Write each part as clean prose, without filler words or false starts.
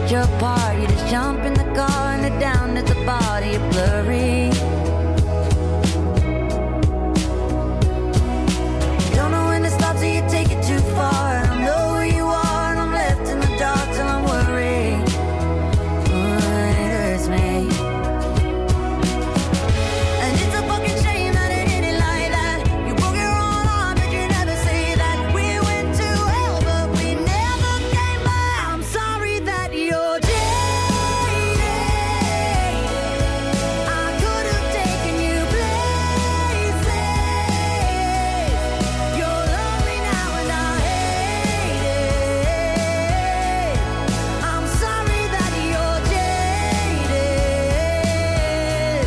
picture apart. You just jump in the car and head down at the body, you're blurry. You don't know when to stop, so you take it too far. I don't know where you are, and I'm left in the dark till I'm worried. Oh, it hurts me. And it's a fucking shame that it ended like that. You broke your own heart, but you never say that. We went to hell, but we never came back. I'm sorry that you're jaded. I could have taken you places. You're lonely now and I hate it. I'm sorry that you're jaded.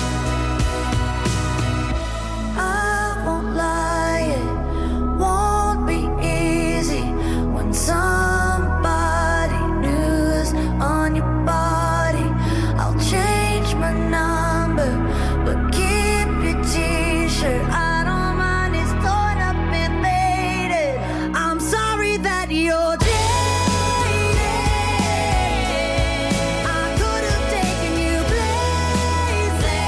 I won't lie, it won't be easy when somebody new's on your body. I'll change my number, but keep your t-shirt. I don't mind, it's torn up and faded. I'm sorry that you're jaded. I could have taken you places.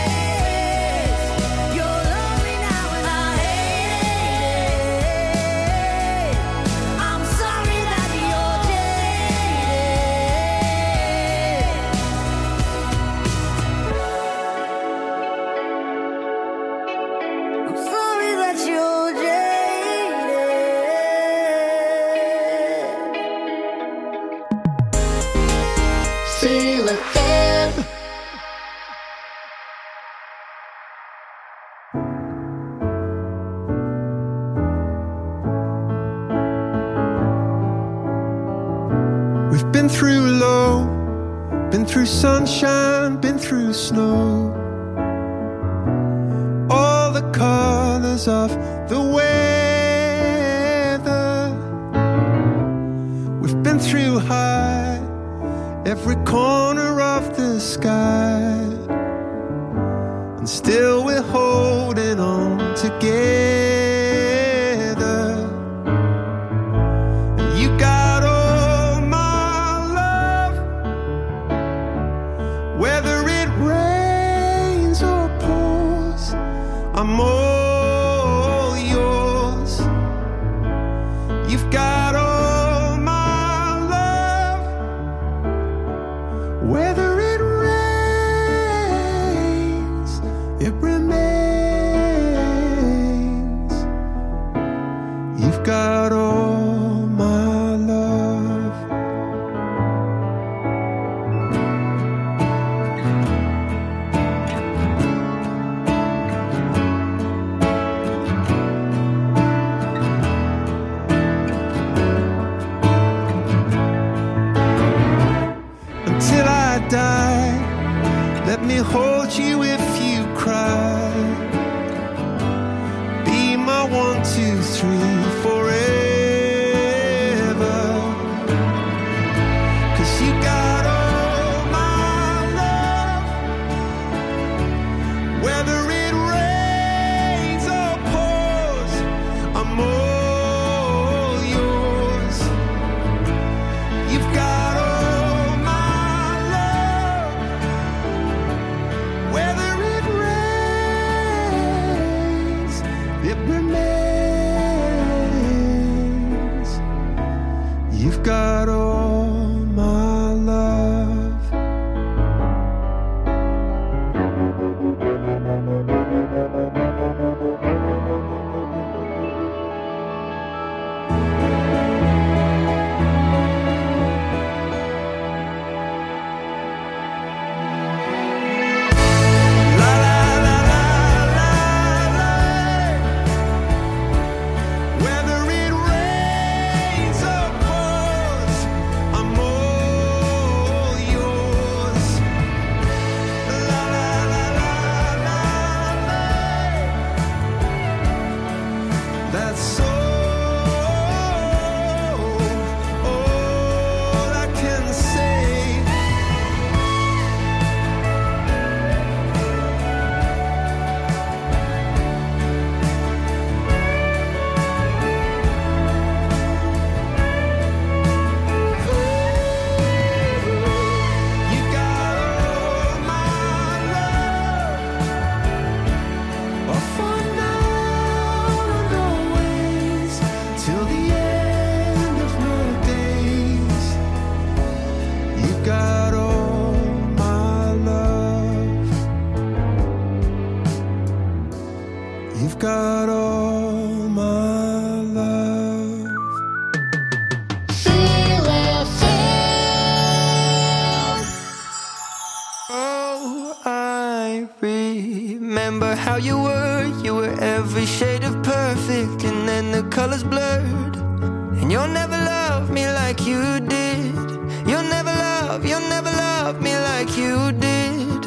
You're lonely now and I hate it. I'm sorry that you're jaded. I'm sorry that you're jaded. Feel again. We've been through low, been through sunshine, been through snow. All the colors of the weather. We've been through high, every corner of the sky. And still we're holding on together. And you got all my love, whether it rains or pours, I'm all yours. You've got all my love, whether it rains, it remains. You've got all my love. Until I die, let me hold you if you cry. Be my 1, 2, 3 forever. 'Cause you got all my love, whether it rains or pours, I'm all yours. You've got all my love, whether it rains, it remains. You've got all my love. La la la la la la. Whether it rains or pours, I'm how you were. You were every shade of perfect, and then the colors blurred. And you'll never love me like you did. You'll never love me like you did.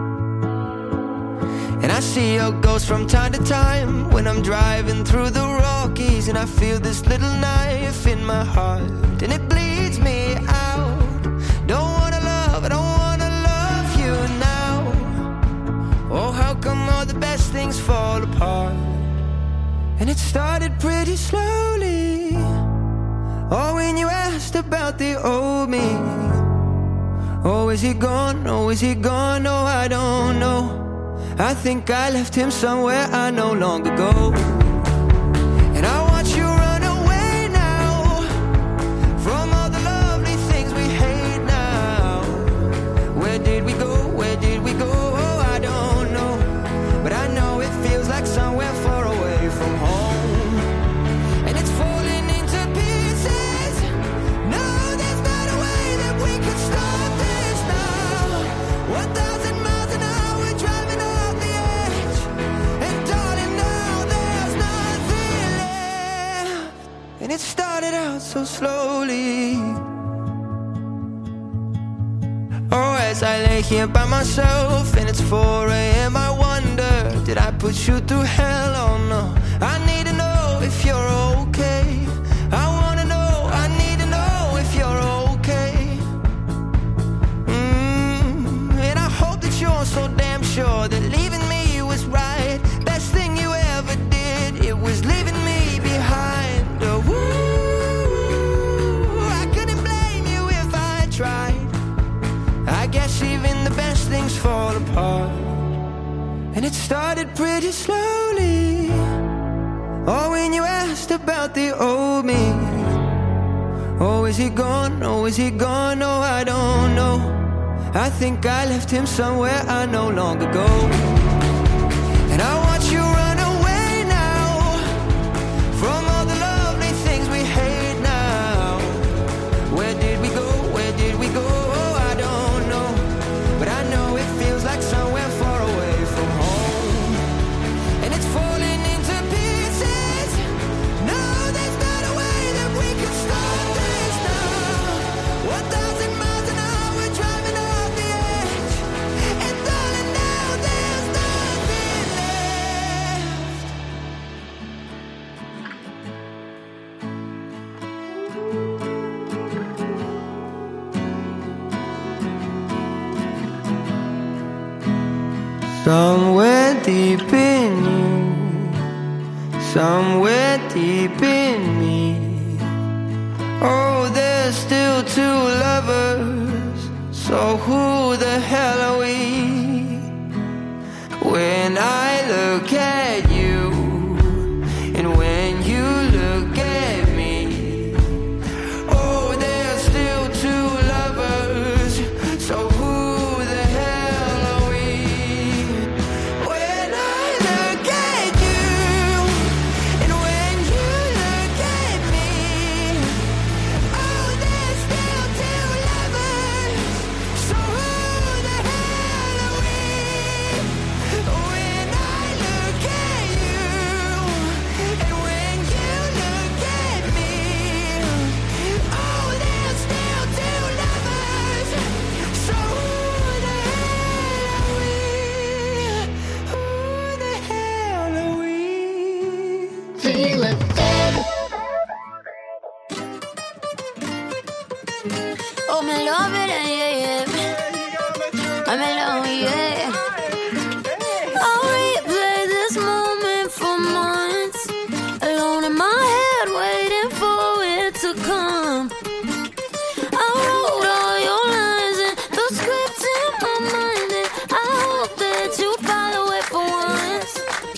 And I see your ghost from time to time when I'm driving through the Rockies, and I feel this little knife in my heart, and it bleeds me out. Don't wanna love you now. Oh, how come all the best things fall apart? And it started pretty slowly. Oh, when you asked about the old me. Oh, is he gone? Oh, is he gone? Oh, I don't know. I think I left him somewhere I know long ago. And I watch you run away now from all the lovely things we hate now. Where did we go? Where did we go? Oh, I don't know. But I know it feels like somewhere far away from home. And it's falling into pieces. No, there's not a way that we can stop this now. 1,000 miles an hour, we're driving off the edge. And darling, now there's nothing left. And it started out so slowly. Oh, as I lay here by myself and it's 4 a.m. I wonder, did I put you through hell? Oh no, I need to know if you're okay. I wanna know, I need to know if you're okay. And I hope that you're so damn sure that leaving me was right. Best thing you ever did, it was leaving me behind. Oh, I couldn't blame you if I tried. I guess even the best things fall apart. And it started pretty slowly. Oh, when you asked about the old me. Oh, is he gone? Oh, is he gone? Oh, I don't know. I think I left him somewhere I know long ago. And I watch you run away now from all the lovely things we hate now. Where did we go? Where did we go? Oh, I don't know. But I know it feels like somewhere far away from home. And it's falling into pieces. No, there's not a way that we can stop this now. 1,000 miles an hour, we're driving off the edge. And darling, now there's nothing left. Somewhere deep in you, somewhere deep in me. Oh, there's still two lovers. So who the hell are we? When I look at you, and when you look at me. Oh, there's still two lovers. So who the hell are we? When I look at you, and when you look at me. Oh, there's still two lovers. So who the hell are we? When I look at you, and when you look at me. Oh, there's still two lovers. So who the hell are we? Who the hell are we? Feel it dead. Oh, me love it, yeah, yeah. I'm alone, yeah. I'll replay this moment for months. Alone in my head, waiting for it to come. I wrote all your lines and the script in my mind, and I hope that you follow it for once.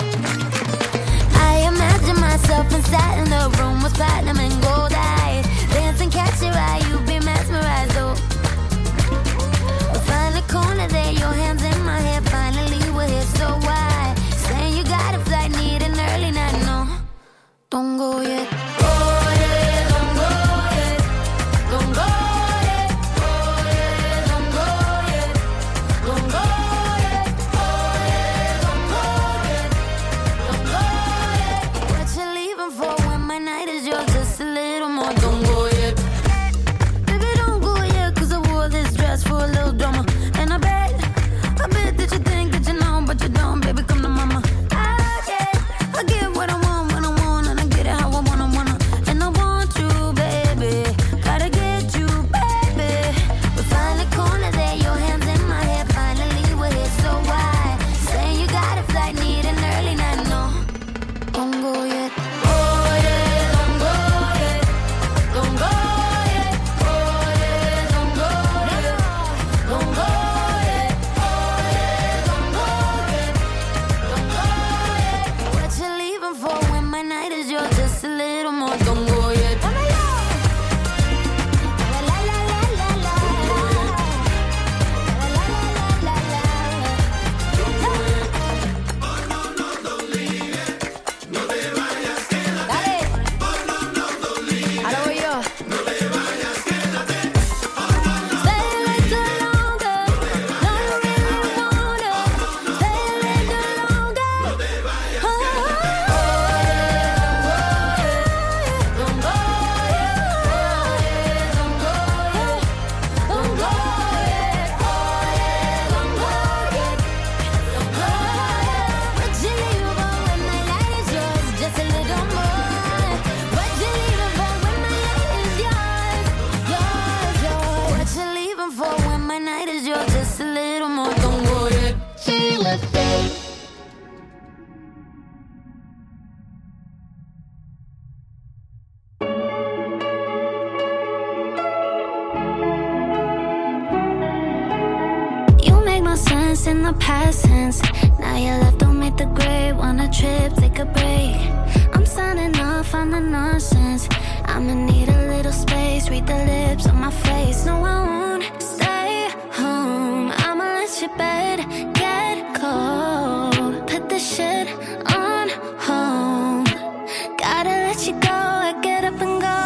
I imagine myself inside in the room with platinum and gold eyes. Dancing, catch your eye, you be mesmerized, oh. Find a corner there, your hands in my hair, moments in the past tense. Now you left, don't make the grade. Want a trip, take a break. I'm signing off on the nonsense. I'ma need a little space. Read the lips on my face. No, I won't stay home. I'ma let your bed get cold. Put the shit on home. Gotta let you go. I get up and go.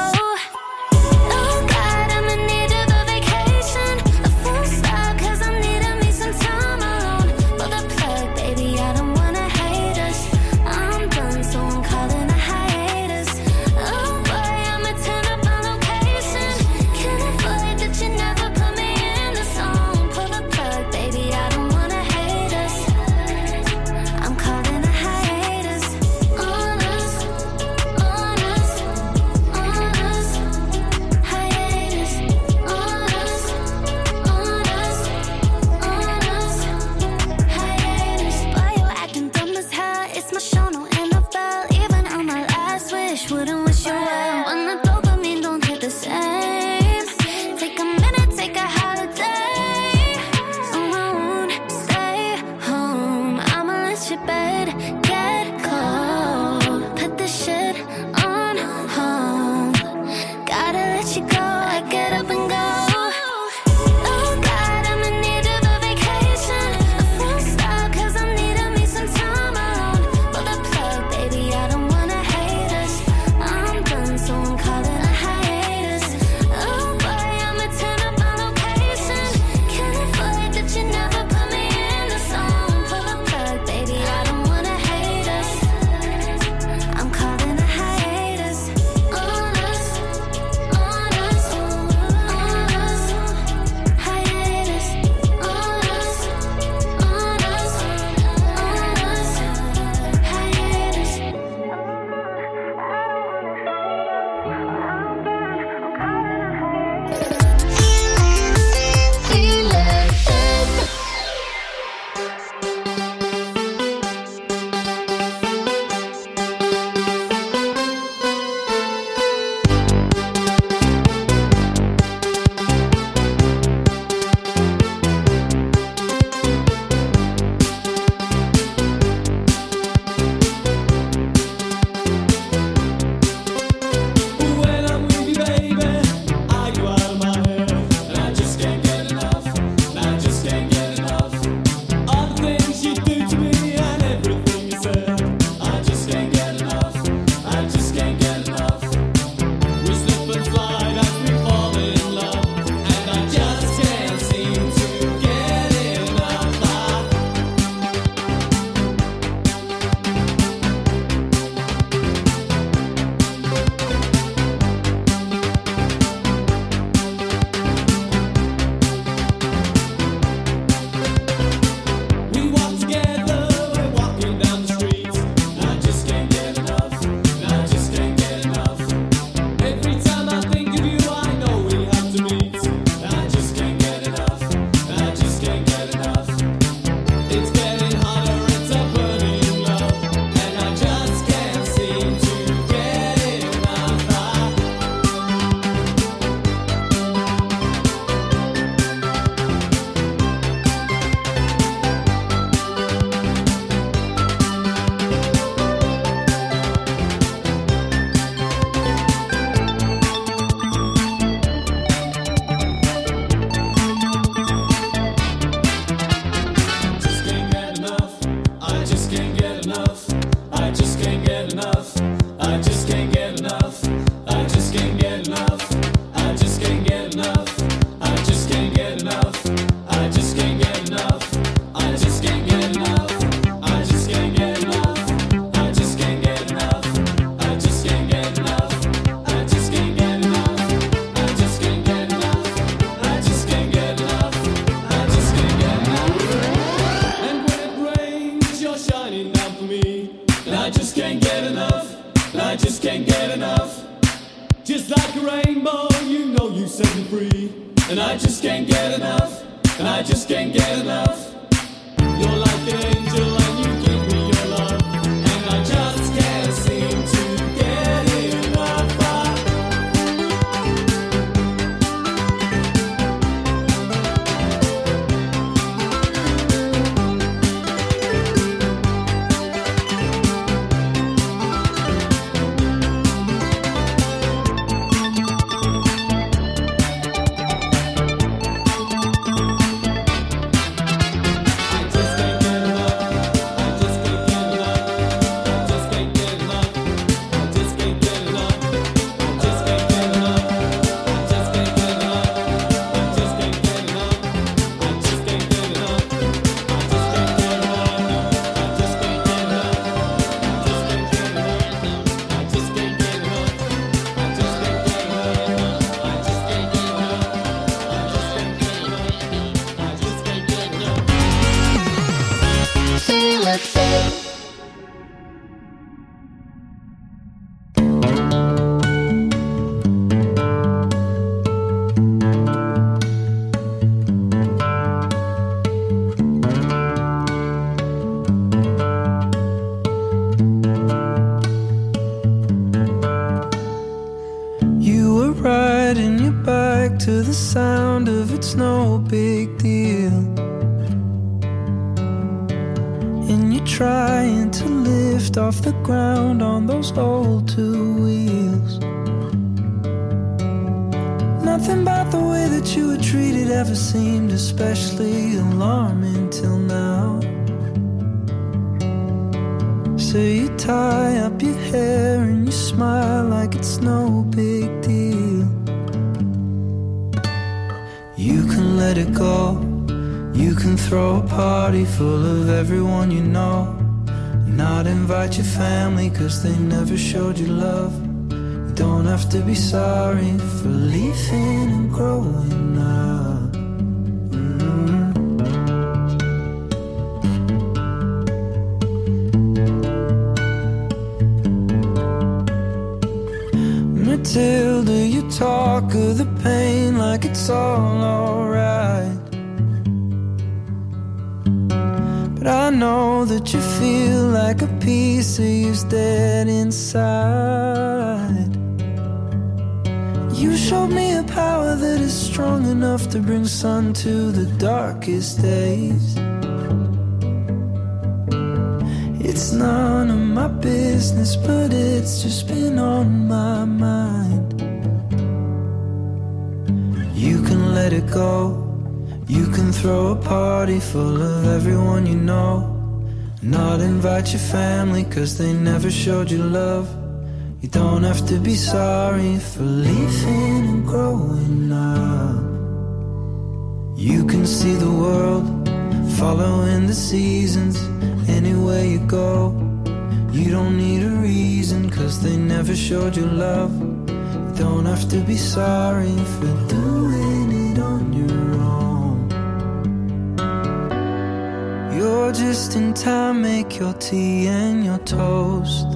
to the sound of it's no big deal. And you're trying to lift off the ground on those old two wheels. Nothing about the way that you were treated ever seemed especially alarming till now. So you tie up your hair and you smile like it's no big deal. You can let it go. You can throw a party full of everyone you know, and not invite your family cause they never showed you love. You don't have to be sorry for leaving and growing up. Matilda, you talk of the pain like it's all alright. But I know that you feel like a piece of you's dead inside. You showed me a power that is strong enough to bring sun to the darkest days. It's none of my business, but it's just been on my mind. You can let it go. You can throw a party full of everyone you know, not invite your family cause they never showed you love. You don't have to be sorry for leaving and growing up. You can see the world, following the seasons, anywhere you go. You don't need a reason cause they never showed you love. You don't have to be sorry for doing it on your own. You're just in time, make your tea and your toast.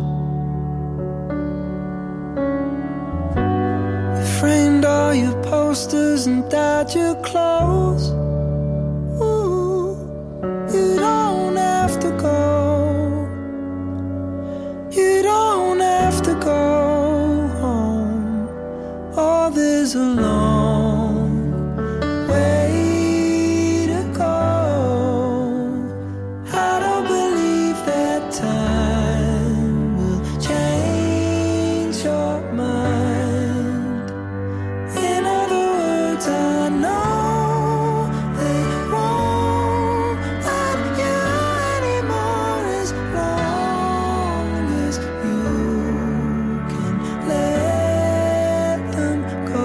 You framed all your posters and dyed your clothes. Ooh, you don't have to go. You don't have to go home. Oh, there's a long way to go. I don't believe that time will change your mind. In other words, I know they won't love you anymore as long as you can let them go.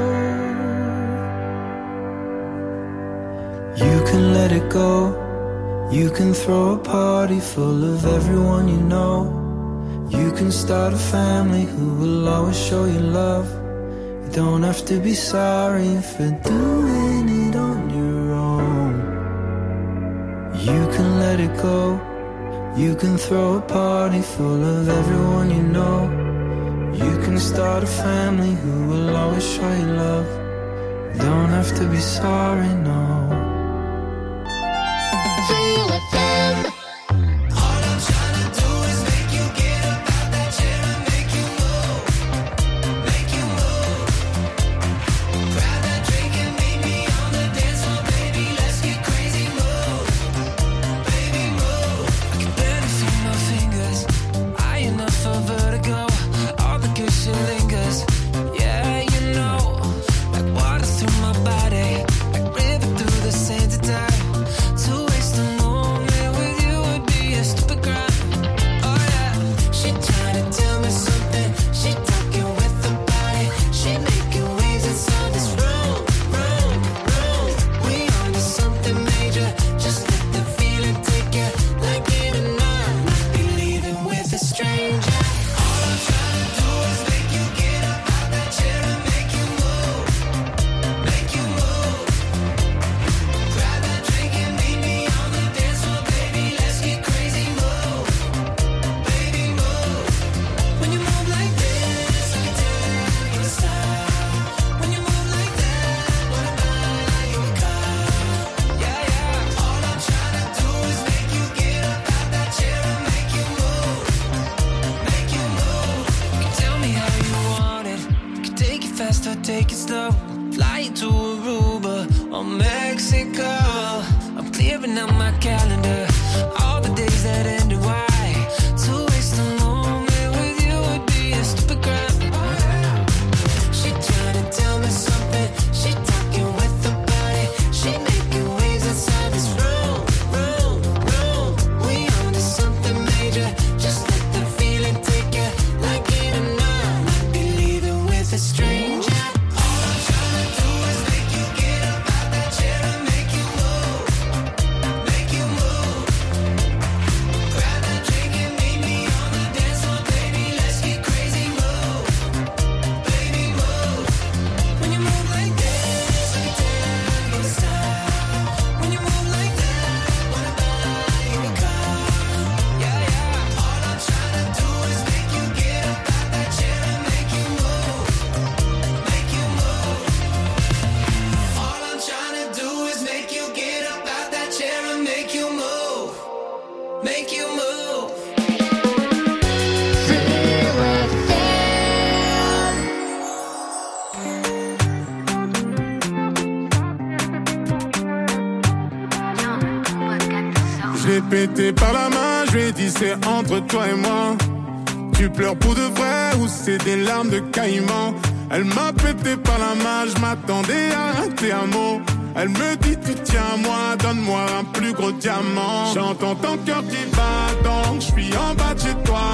You can let it go. You can throw a party full of everyone you know. You can start a family who will always show you love. You don't have to be sorry for doing it on your own. You can let it go. You can throw a party full of everyone you know. You can start a family who will always show you love. You don't have to be sorry, no. Real FM. All I'm trying to do is make you get up out that chair and make you move. Make you move. Grab that drink and meet me on the dance floor, baby. Let's get crazy, move. Baby, move. I can barely feel my fingers, high enough for vertigo. All the good shit lingers. Yeah, you know, like water through my body, like river through the sand to die. To waste a moment. clean up my calendar. All the days that ended, why? To waste a moment with you would be a stupid crime. She trying to tell me something. She talking with her body. She making waves inside this room. We on to something major. Just let the feeling take you. Like it or not, might be leaving with a stranger. Pété par la main, je lui ai dit c'est entre toi et moi. Tu pleures pour de vrai ou c'est des larmes de caïman? Elle m'a pété par la main, je m'attendais à un te amo. Elle me dit tu tiens à moi, donne-moi un plus gros diamant. J'entends ton cœur qui bat donc je suis en bas de chez toi.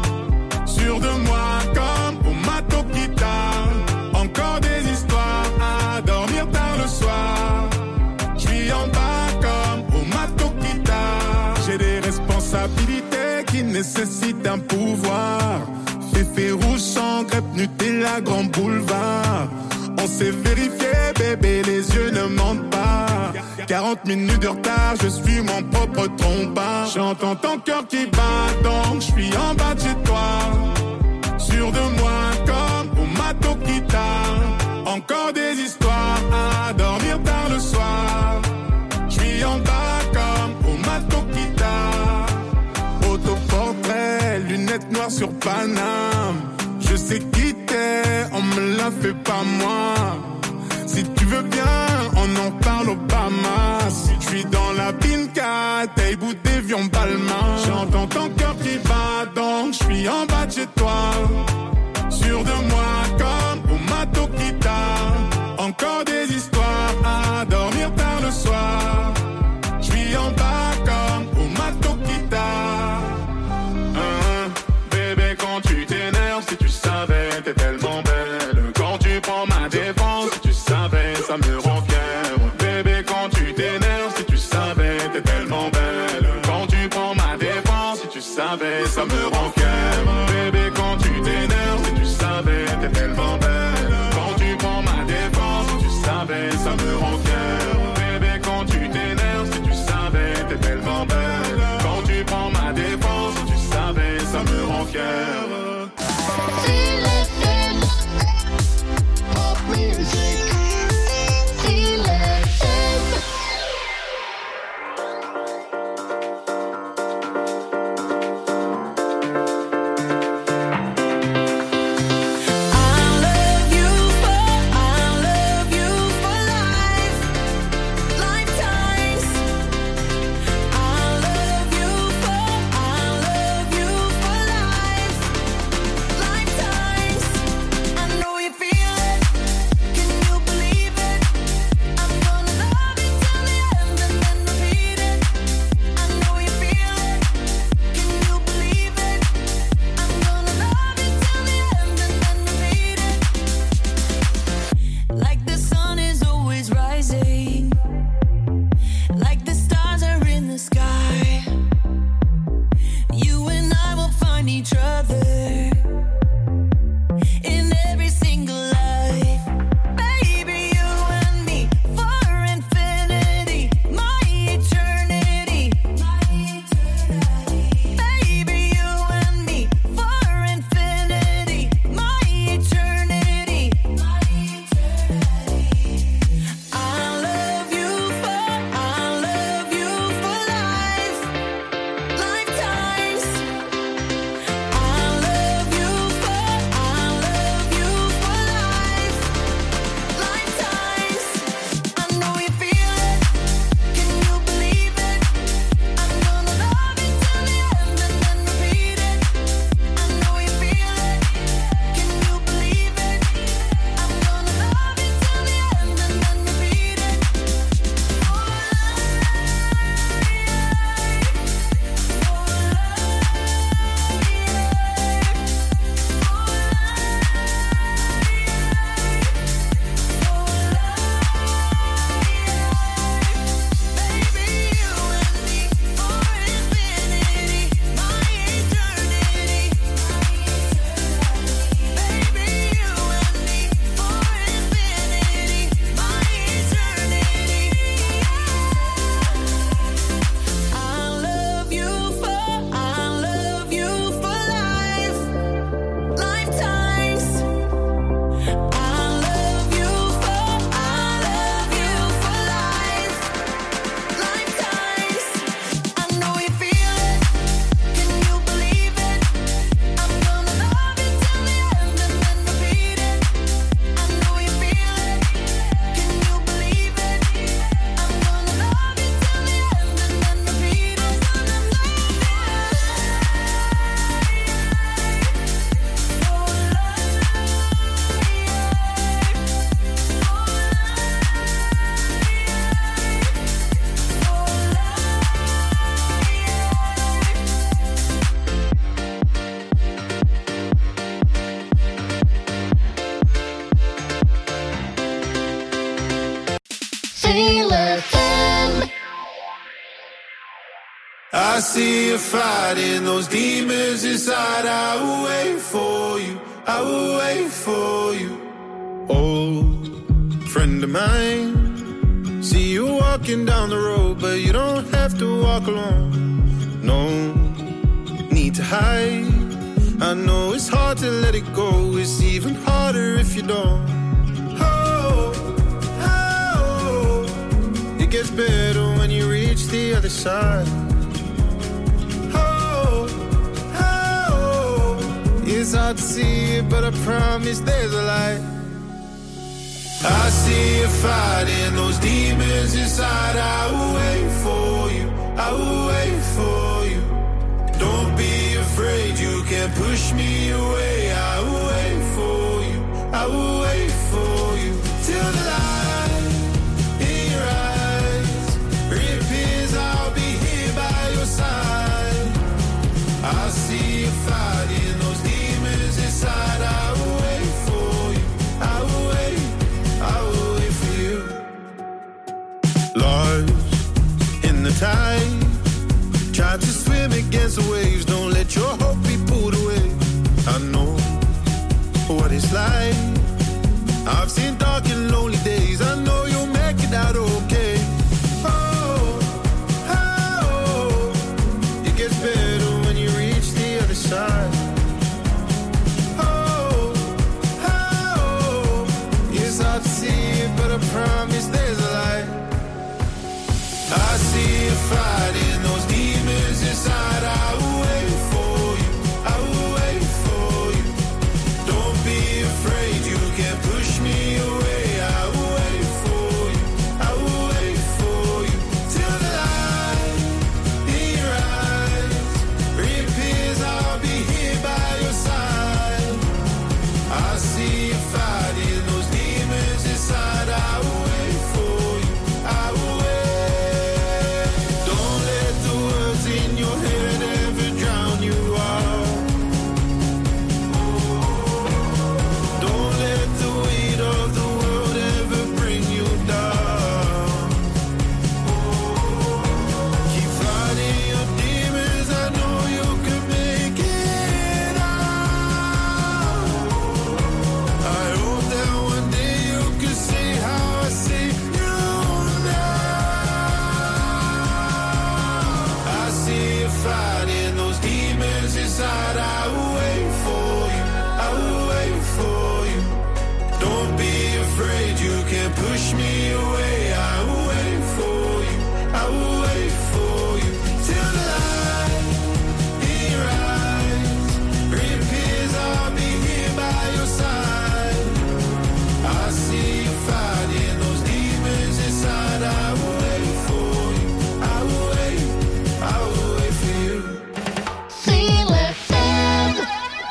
Sûr de moi comme au mato guitare. Encore des histoires à dormir tard le soir. Je suis en bas comme au mato guitare. J'ai des responsabilités qui nécessitent un pouvoir. Féfé rouge sans crêpe, Nutella, grand boulevard. On s'est vérifié, bébé, les yeux ne mentent pas. 40 minutes de retard, je suis mon propre trompeur. J'entends ton cœur qui bat, donc je suis en bas de chez toi. Sûr de moi comme au mato guitare. Encore des histoires à dormir tard le soir. Je suis en bas comme au mato guitare. Autoportrait, lunettes noires sur Paname. Je sais qui t'es, on me l'a fait pas moi. Si tu veux bien, on en parle au Bahamas. Je suis dans la Pinka, taille bout d'avion Balmain. J'entends ton cœur qui bat, donc je suis en bas de chez toi. Sûr de moi comme au mato guitare. Encore des histoires à dormir tard le soir. Je suis en bas comme au mato guitare. Bébé, quand tu t'énerves, si tu savais, t'es tellement belle. Quand tu prends ma défense, si tu savais, ça me rend fier. Bébé, quand tu t'énerves, si tu savais, t'es tellement belle. Quand tu prends ma défense, si tu savais, ça me rend fier. Bébé, quand tu t'énerves, si tu savais, t'es tellement belle. Quand tu prends ma défense, si tu savais, ça me rend fier. Bébé, quand tu t'énerves, si tu savais, t'es tellement belle. Quand tu prends ma défense, si tu savais, ça me rend fier. Feel FM. I see you fighting those demons inside. I will wait for you. I will wait for you. Old friend of mine, see you walking down the road, but you don't have to walk alone. No need to hide. I know it's hard to let it go. It's even harder if you don't. Oh, oh, it gets better when you reach the other side. It's hard to see it, but I promise there's a light. I see you fighting those demons inside. I will wait for you. I will wait for you. Don't be afraid, you can't push me away. I will wait for you. I will wait for you till the light in your eyes reappears. I'll be here by your side. I see you fighting those demons inside. I will wait for you. I will wait. I will wait for you. Lost in the tide, try to swim against the waves. Don't let your hope be pulled away. I know what it's like. I've seen dark and lonely days. I know you'll make it out okay. Oh, oh, it gets better when you reach the other side. Oh, oh, it's hard to see it, but I promise there's a light. I see you fighting those demons inside. I will wait for you. I will wait for you. Don't be afraid, you can't push me away. I will wait for you. I will wait for you till the light in your eyes reappears. I'll be here by your side. I see you fighting those demons inside. I will wait for you. I will wait. Don't let the words in your head ever drown you out. Don't let the weight of the world ever bring you down. Keep fighting your demons. I know you can make it out. I hope that one day you can see how I see you now. I see you fighting those demons inside. I will wait for you. I will wait for you. Don't be afraid, you can't push me away. I will wait for you. I will wait for you till the light in your eyes reappears. I'll be here by your side. I see you fighting those demons inside. I will wait for you. I will wait. I will wait for you. Feel FM.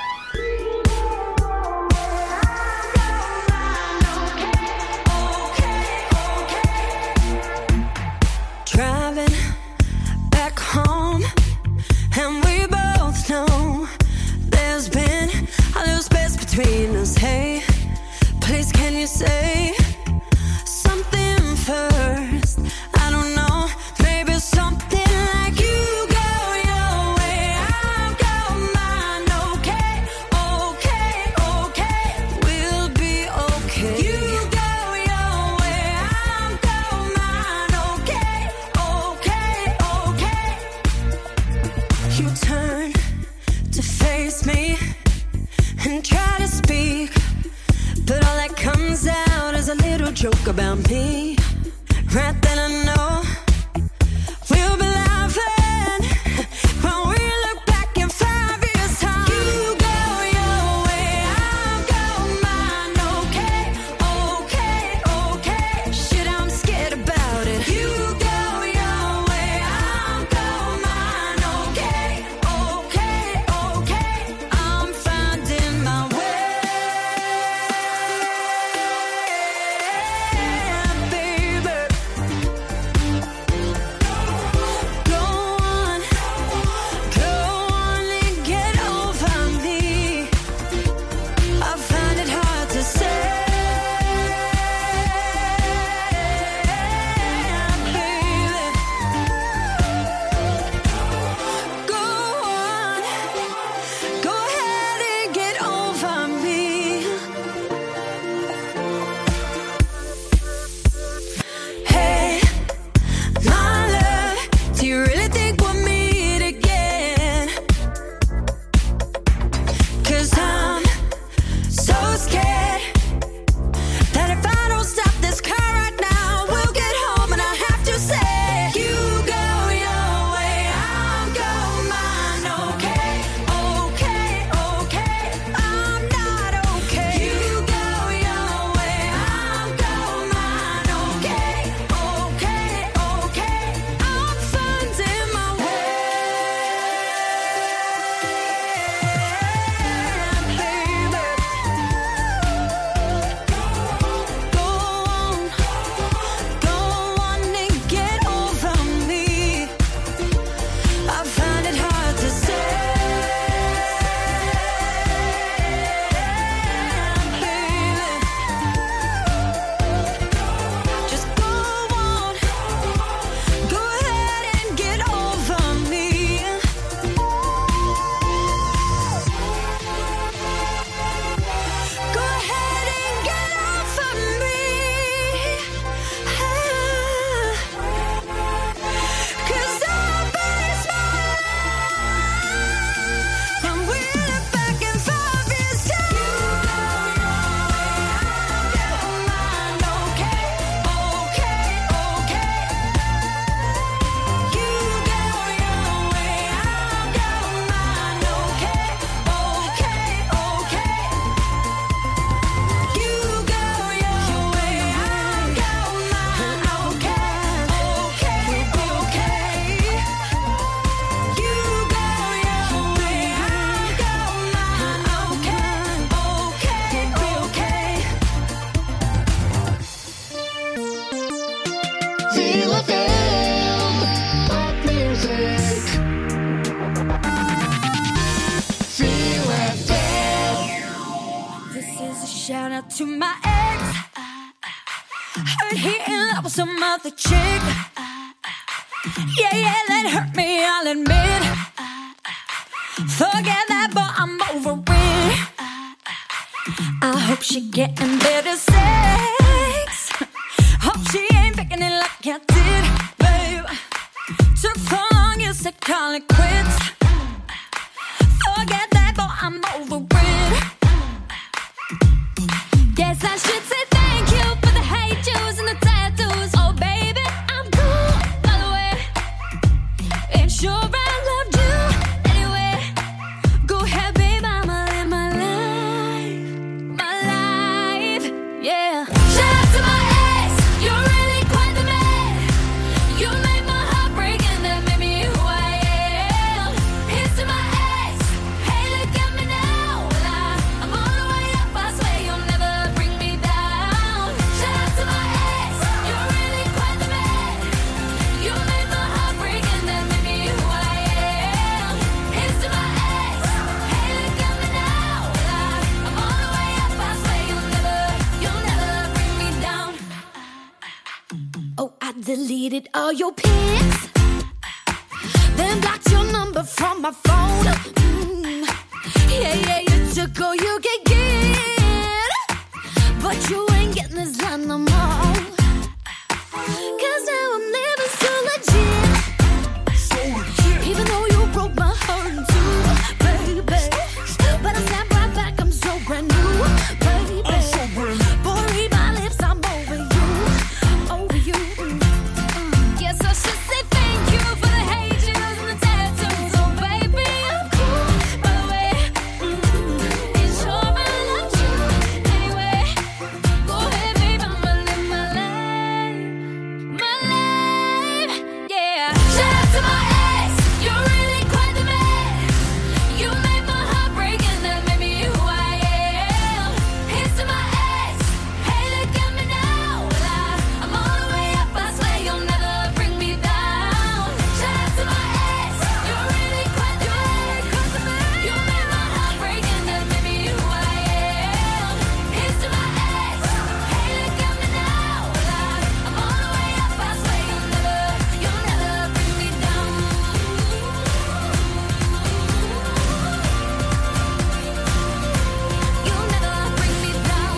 Driving back home, and we both know there's been a little space between us. Hey, please can you say something first? I don't know, maybe something like you go your way, I'll go mine. Okay, okay, okay, we'll be okay. You go your way, I'll go mine. Okay, okay, okay. You turn to face me and try to speak, but all that comes out is a little joke about me. Right then I know we'll be laughing when we look back in 5 years' time. You go your way, I'll go mine. Okay, okay, okay. Shit, I'm scared about it. You go your way, I'll go mine. Okay, okay, okay. I'm finding my way, baby. Feel FM. Pop music. Feel FM. This is a shout out to my ex. Heard he in love with some other chick. Yeah, that hurt me, I'll admit. Forget that, but I'm over it. I hope she getting better sex. Hope she ain't picking it like I did, babe. Took so long, you said call it quits. Forget that, but I'm over it. Guess I should say thank you for the hate juice and the tattoos. Oh, baby, I'm cool, by the way. Ain't sure I loved you anyway. Go ahead, babe, I'ma live my life, yeah. Shout out to my ex, you're really quite the man. You made my heart break and that made me who I am. Here's to my ex, hey, look at me now. Well, I'm all the way up, I swear you'll never bring me down. Shout out to my ex, you're really quite the man. You made my heart break and that made me who I am. Here's to my ex, hey, look at me now. Well, I'm all the way up, I swear you'll never bring me down. Oh, I deleted all your pics, then blocked your number from my phone. Yeah, you took all you could get, but you ain't getting this line no more. 'Cause now I'm living so legit, even though you broke my heart in two, baby. But I snap right back, I'm so brand new, baby. Boy, read my lips, I'm over you. Guess I should say thank you for the hate juice and the tattoos. Oh, baby, I'm cool, by the way. Ain't sure I loved you anyway. Go ahead, babe, I'ma live my life, yeah. Shout out to my ex, you're really quite the man. You made my heart break and that made me who I am. Here's to my ex, hey, look at me now. Well, I'm all the way up, I swear you'll never bring me down. Shout out to my ex, you're really quite the man. You made my heart break and that made me who I am. Here's to my ex, hey, look at me now. Well, I'm all the way up, I swear you'll never bring me down. You'll never bring me down.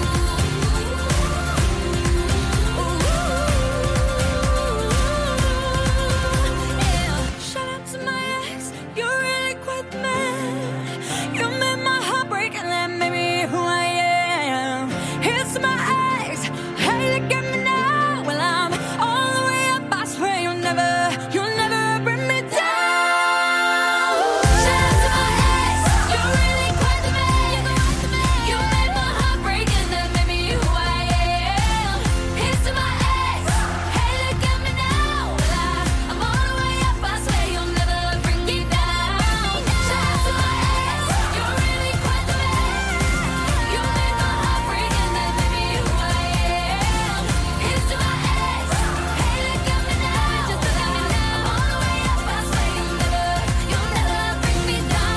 Yeah. Shout out to my ex, you're really quite the man. You made my heart break and that made me who I am. Here's to my ex, hey, look at me now. Well, I'm all the way up, I swear you'll never bring me down. Shout out to my ex, you're really quite the man. You made my heart break and that made me who I am. Here's to my ex, hey, look at me now. Well, I'm all the way up, I swear you'll never bring me down. Shout out to my ex, you're really quite the man. You made my heart break and that made me who I am. Here's to my ex, hey, look at me now. I'm all the way up, I swear you'll never bring me down.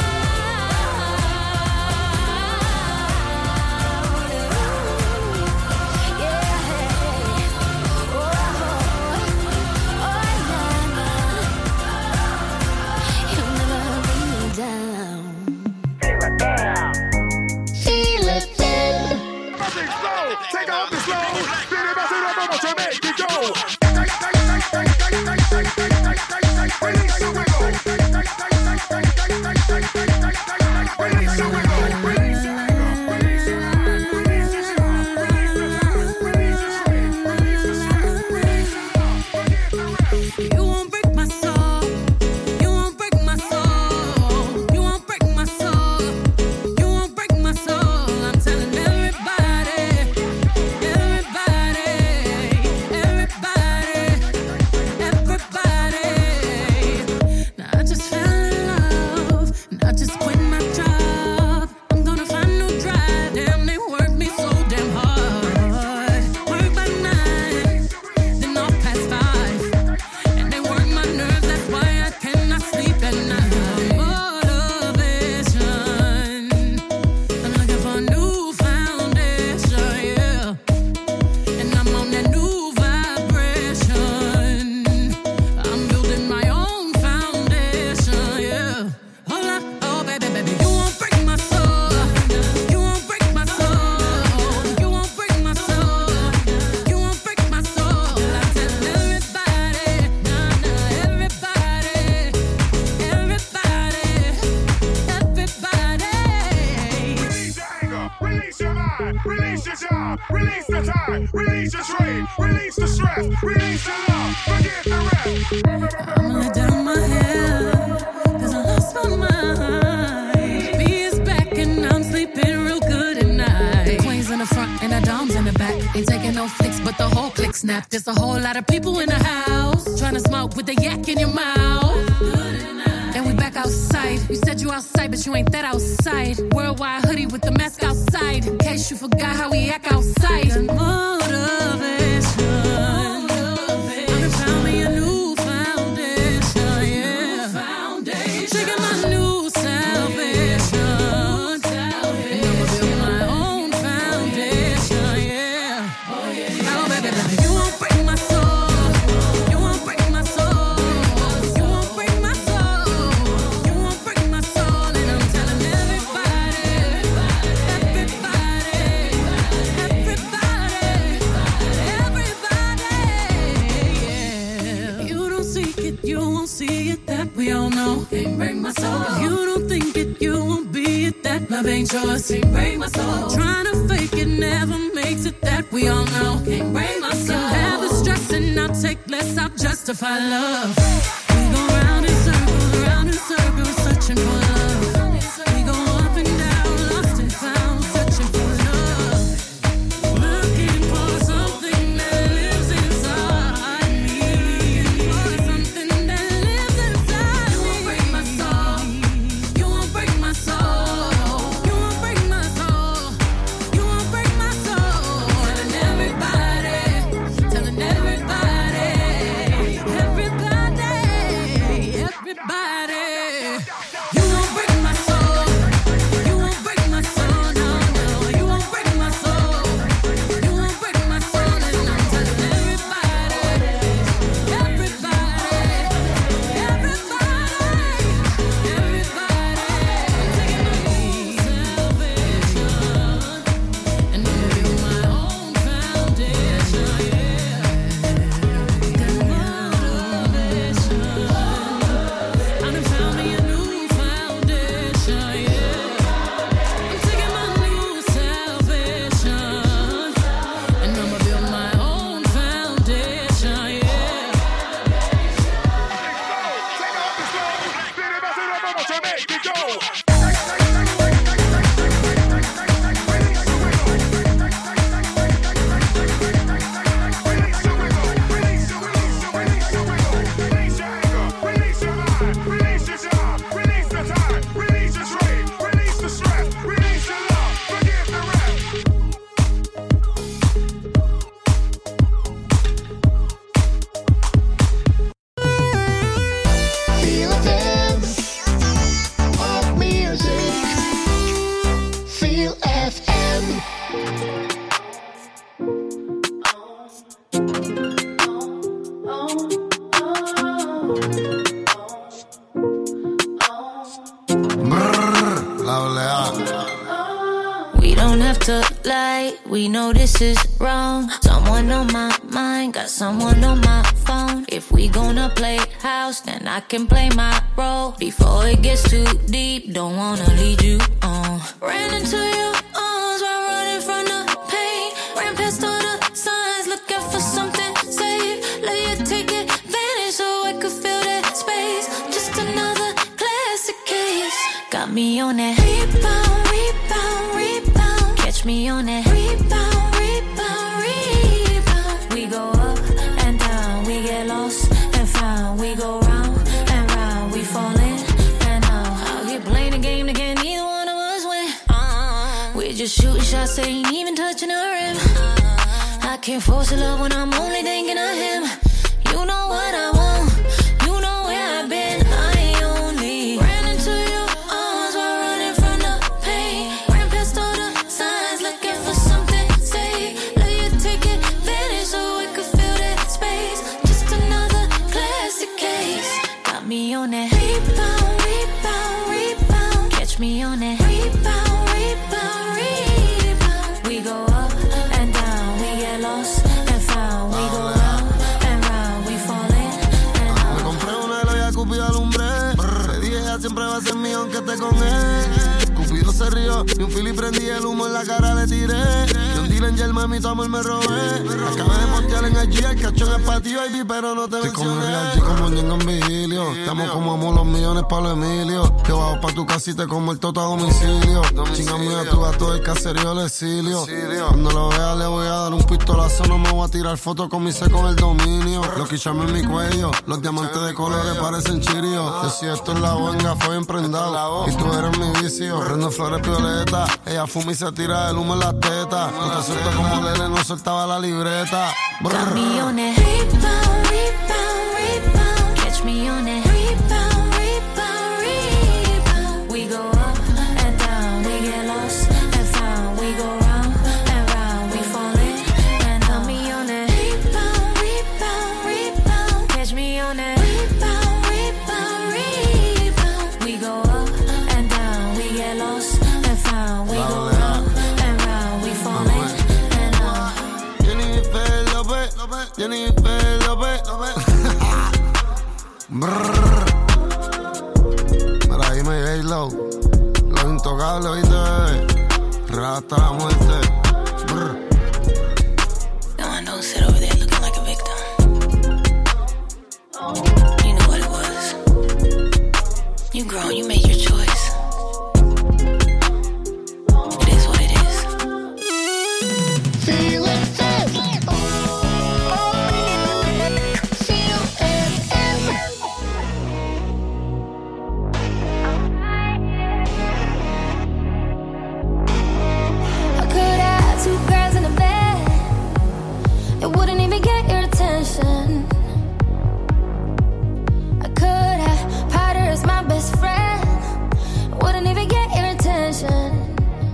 You'll never bring me down. Feel FM. Take off the slow. You won't break my soul. You won't break my soul. You won't break my soul. You won't break my soul. I'm telling everybody, everybody, everybody. release your love, forget the rest. I'ma let down my hair, cause I lost my mind. B is back and I'm sleeping real good at night. The queens in the front and the doms in the back. Ain't taking no flicks, but the whole click snap. There's a whole lot of people in the house trying to smoke with the yak in your mouth. And we back outside. You said you outside, but you ain't that outside. Worldwide hoodie with the mask outside. In case you forgot how we act outside. Good motivation. I done found me a new foundation, yeah. Shaking my new salvation. And I'ma build my own foundation, yeah. Oh, baby, baby, you won't break my soul. You won't break my soul. You won't break my soul. You won't break my soul. And I'm telling everybody, yeah. You don't seek it, you won't see it, that we all know. Can't break my soul. If you don't think it, you won't be it, that love ain't yours. Can't break my soul. Trying to fake it never makes it, that we all know. Can't break my soul. You have the stress and I'll take less, I'll justify love. We go round in circles, searching for love. We go up and down, lost and found, searching for love. Looking for something that lives inside me. For something that lives inside me. You won't break my soul. You won't break my soul. You won't break my soul. You won't break my soul. Telling everybody, telling everybody, everybody. You won't break my soul. You won't break my soul. No, no. You won't break my soul. You won't break my soul. And I'm telling everybody, everybody, I'm taking my own salvation, and I'm gonna build my own foundation, yeah. Good motivation. I done found me a new foundation, yeah. I'm taking my new salvation, and I'ma build my own foundation, yeah. Feel FM of music. Feel FM. We don't have to lie, we know this is wrong. Someone on my mind, got someone on my phone. If we gonna play house, then I can play my role. Before it gets too deep, don't wanna lead you on. Ran into your arms while running from the pain. Ran past all the signs, looking for something safe. Let you take advantage so I could fill that space. Just another classic case. Got me on that rebound, rebound, rebound. Catch me on that rebound, rebound, rebound. We go up and down, we get lost and found. We go round and round, we fall in and out. I'll get playing the game again, neither one of us win. We're just shooting shots, ain't even touching our rim. I can't force a love when I'm only thinking of him. You know what I want, you know where I've been. I only ran into your arms while running from the pain. Ran past all the signs, looking for something safe. Let you take advantage so I could fill that space. Just another classic case. Got me on that rebound, rebound, rebound. Catch me on that rebound, rebound, rebound. We go up and down, we get lost and found. We go round and round, we fall in and out. Me compré una y la Cupido alumbré. Le dije ella siempre va a ser mío aunque esté con él. Cupido se rió. Y un fili prendí el humo en la cara le tiré. Y un deal en Yerma, mi tu amor me robé. Acabé de postear en IG, el cachón es para ti, baby, pero no te mencioné. Estoy como Real G, como Ñengo en vigilio. Estamos como amo los millones pa' los Emilio. Que bajo pa' tu casa y te como el toto a domicilio. Chinga mía, tu gato del caserío del exilio. Cuando lo vea le voy a dar un pistolazo. No me voy a tirar fotos con mi seco en el dominio. Los quichame en mi cuello. Los diamantes de colores parecen chirios. Yo si esto es la bonga, fue bien prendado. Y tú eres mi vicio. Prendo flores violeta. Ella fuma y se tira el humo en las tetas. No te suelto como Lele, no soltaba la libreta. Got me on that rebound, rebound, rebound. Catch me on that rebound, rebound, rebound. We go up and down, we get lost and found. We go round and round, we fall in and out. Got me on that rebound, rebound, rebound. Catch me on that rebound, rebound, rebound. We go up and down, we get lost and found. We go round and round, we fall in and out. Jennifer Lopez, Jennifer Lopez. Mira, dime J-Lo, los intocables, ¿viste, bebé? Real hasta la muerte. No, I don't sit over there looking like a victim. You know what it was. You grown, you made your choice. It is what it is. Feel it, feel it. Feel FM. I could have 2 girls in a bed. It wouldn't even get your attention. I could have Potter as my best friend. It wouldn't even get your attention.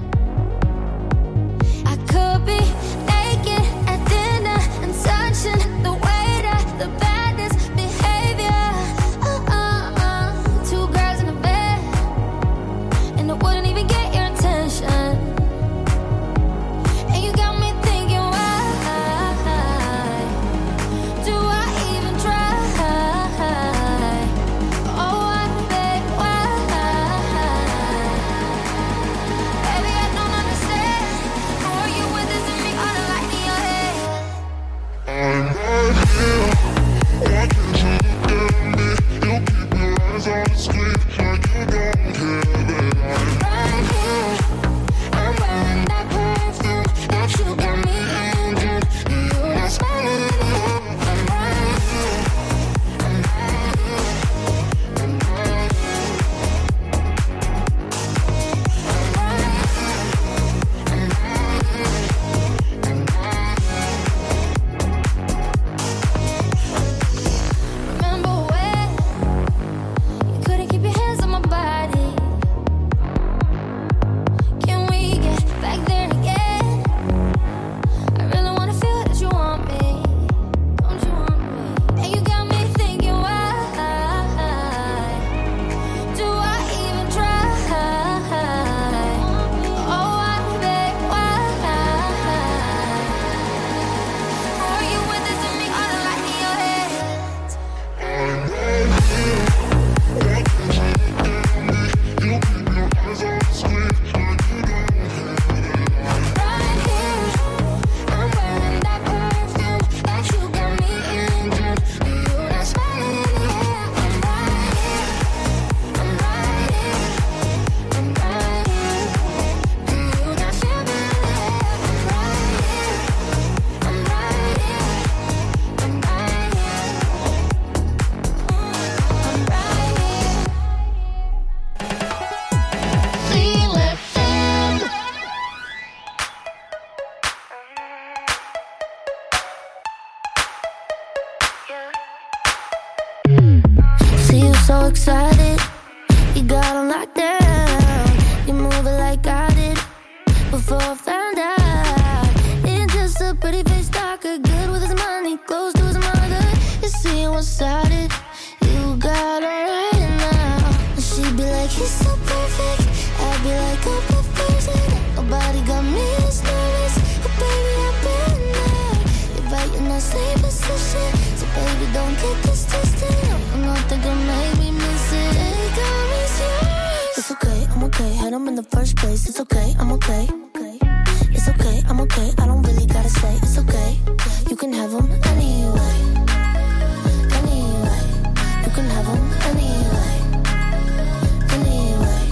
I could be naked at dinner and touching the waiter, the baddest behavior. 2 girls in a bed, and it wouldn't even get your attention. And you got me thinking, why do I even try? Oh, why, babe, why? Baby, I don't understand. How are you with this and me all the light in your head? I'm right here. Why can't you look at me? You keep your eyes on the screen like you don't care that Right here, I'm wearing that perfume that you got me injured. You're not smiling anymore. I'm right here, I'm right here, I'm right here. I'm right here, I'm right here. Remember when you couldn't keep your hands on my body? Can we get back there again? I really wanna feel that you want me. Don't you want me? And you got me thinking, why do I even try? Oh, why, babe, why? How are you with this and me all the light in your head? I'm right here. Why can't you look at me? You keep your eyes on the screen like you don't care that Right here, I'm wearing that perfume that you got me injured. You're not smiling anymore. I'm right here, I'm right here, I'm right here. You're not feeling it. I'm right here, I'm right here, I'm right here. I'm right here. Feel FM. See you so excited, you got on lockdown. You move it like I did before I found out. It's just a pretty face talker, good with his money, close to his mother. You see what's started, you got her right now. And she'd be like, he's so perfect. I'd be like, oh, perfect. Nobody got me as nervous. Oh, baby, I've been there. You're right in that same position. So, baby, don't get this twisted. I'm not thinking maybe miss it. Hey, girl, it's yours. It's okay, I'm okay. okay. Had them in the first place. It's okay, I'm okay. It's okay, I'm okay. I don't really gotta say it's okay. You can have them anyway. Anyway. You can have them anyway. Anyway.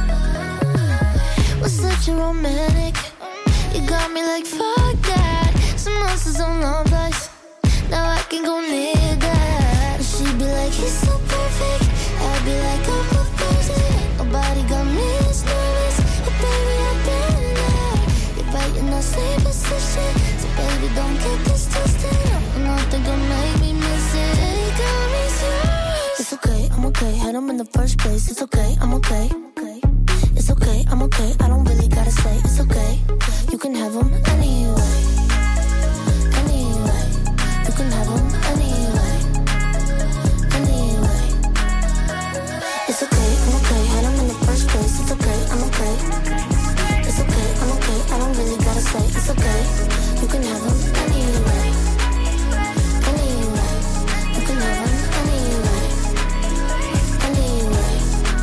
Was such a romantic. You got me like fuck that. Some monsters on love life. Now I can go near that. She'd be like, he's so perfect. I'd be like, I'm a person. Nobody got me as nervous. But baby, I've been there. You're biting that same position. So baby, don't get this twisted. Nothing gonna make me miss it. It got me serious. It's okay, I'm okay. Had them in the first place. It's okay, I'm okay. It's okay, I'm okay. I don't really gotta say it's okay. You can have them anyway. Anyway. You can have them anyway. Anyway. It's okay, I'm okay. Had them in the first place. It's okay, I'm okay. It's okay, I'm okay. I don't really gotta say it's okay. You can have them anyway. Anyway. You can have them anyway. Anyway.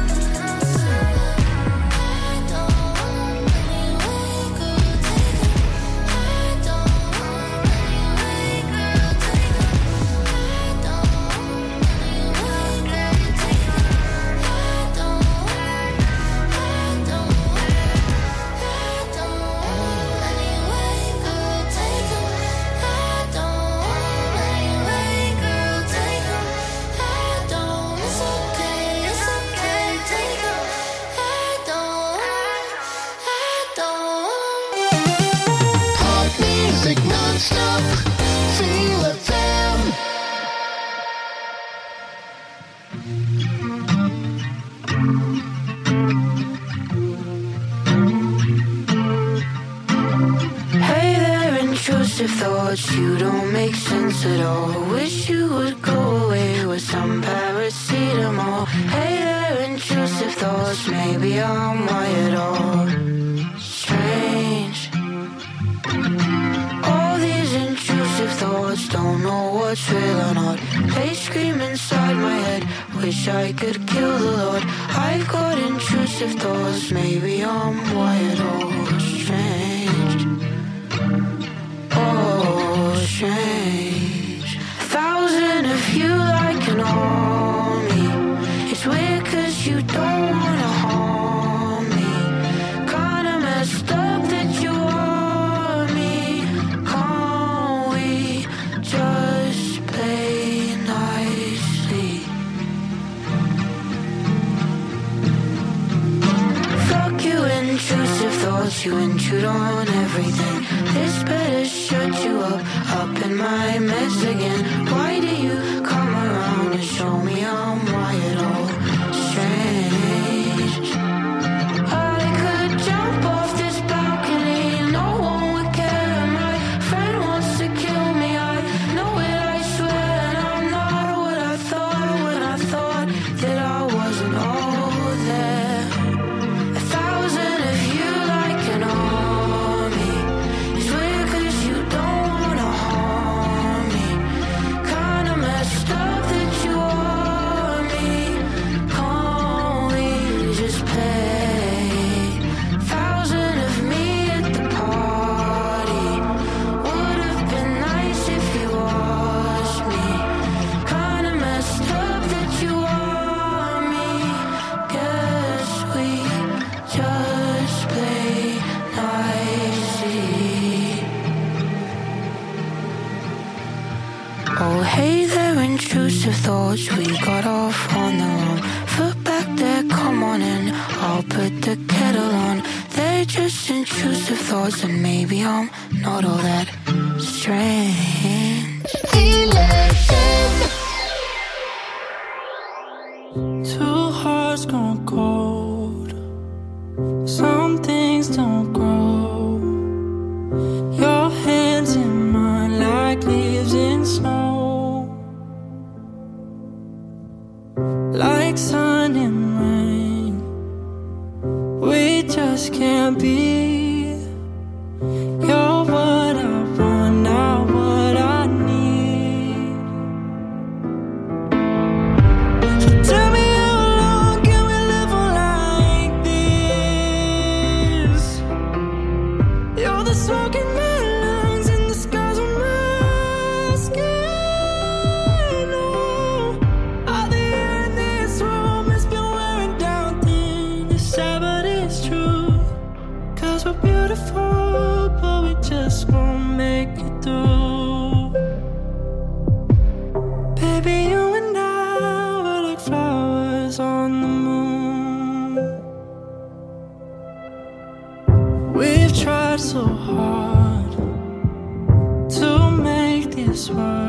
Hot music non-stop. Feel FM. Hey there, intrusive thoughts, you don't make sense at all. Wish you would go away with some paracetamol. Hey there, intrusive thoughts, maybe I'm wired all strange. All these intrusive thoughts, don't know what's real or not. They scream inside my head, wish I could kill the Lord. I've got intrusive thoughts, maybe I'm wired all strange. Oh, strange. 1,000 of you like an army. It's weird 'cause you don't wanna harm me. Kinda messed up that you are me. Can't we just play nicely? Fuck you, intrusive thoughts, you intrude on everything. This better shut you up in my mess again. Why do you come around and show me I'm wired all strange? I could jump off this balcony, no one would care. My friend wants to kill me, I know it, I swear. And I'm not what I thought when I thought that I wasn't all there. 1,000 of you like an army. It's weird 'cause you don't wanna harm me. Kinda messed up that you are me. Can't we just play? 1,000 of me at the party. Would've been nice if you asked me. Kinda messed up that you are me. Guess we just play nicely. Oh, hey there, intrusive thoughts. We got off on the wrong foot back there. Come on in, I'll put the kettle on. They're just intrusive thoughts, and maybe I'm not all that strange. Feel FM. Two hearts gone cold. Some things don't grow. Your hands in mine like leaves in snow. Like sun and rain. We just can't be. You're what I want, not what I need. So tell me how long can we live on like this? Baby, you and I were like flowers on the moon. We've tried so hard to make this work.